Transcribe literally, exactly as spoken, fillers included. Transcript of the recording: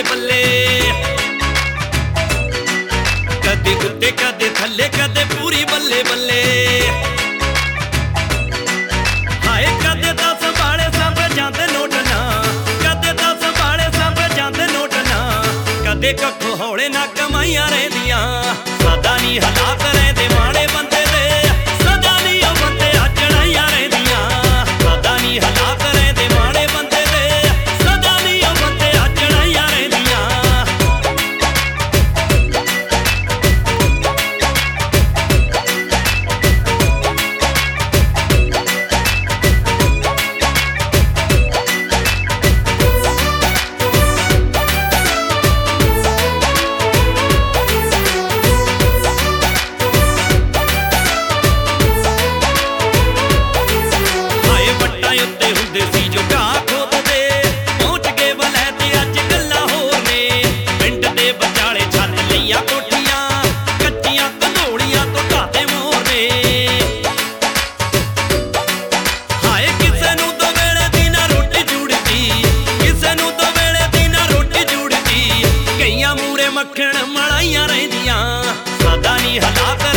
बल्ले कदे उत्ते कदे थल्ले कदे पूरी बल्ले बल्ले हाय कदे तां संभाले सांभे जांदे नोट ना कदे तां संभाले सांभे जांदे नोट ना कदे कक्खों हौले ना कमाईयां रहिंदियां सदा नी हालात रहिंदे माड़े बंदे दे सदा नी ओ बंदे अजड़ाईयां रहिंदियां सदा नी हालात रहिंदे माड़े बंदे दे सदा नी ओ बंदे अजड़ाईयां रहिंदियां उत्ते हुंदे सी जो घाह खोददे पहुंच गए वलैते अज गल्लां होर ने पिंड दे विचाले छत लईआं कोठियां कच्चियां कंधोड़ियां तो ढाते मोर ने हाय किसे नूं दो वेले दी ना रोटी जुड़दी किसे नूं दो वेले दी ना रोटी जुड़दी कईयां मूरे मक्खण मलाईयां रहिंदियां सदा नी हालात